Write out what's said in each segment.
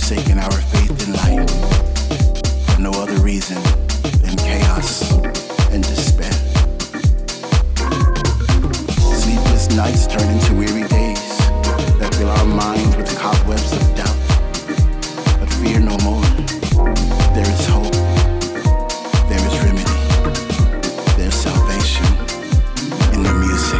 forsaken our faith in light for no other reason than chaos and despair. Sleepless nights turn into weary days that fill our minds with cobwebs of doubt. But fear no more. There is hope. There is remedy. There's salvation in the music.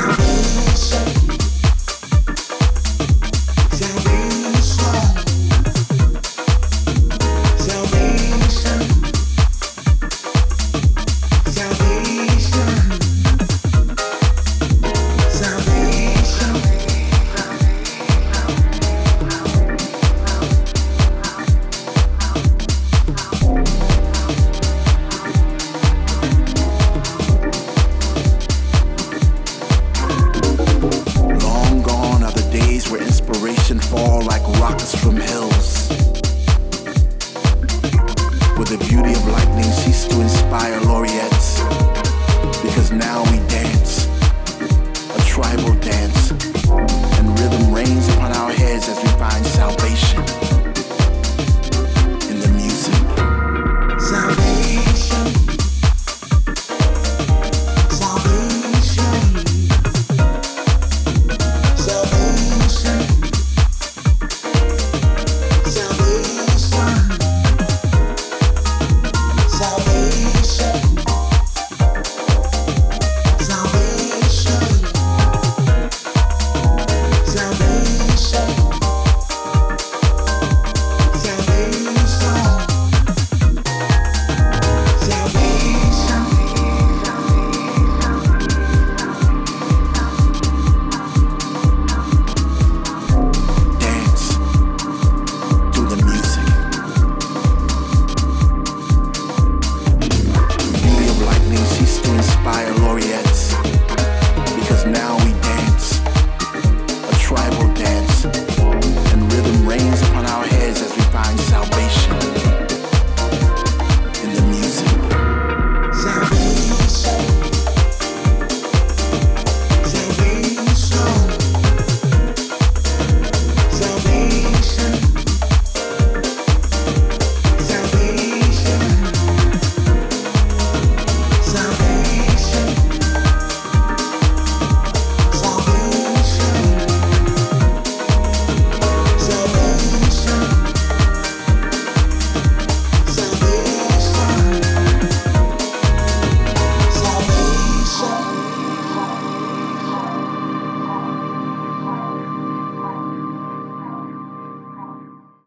Fall like rockets from hills. With the beauty of lightning cease to inspire laureates, because now we dance, a tribal dance, and rhythm reigns upon our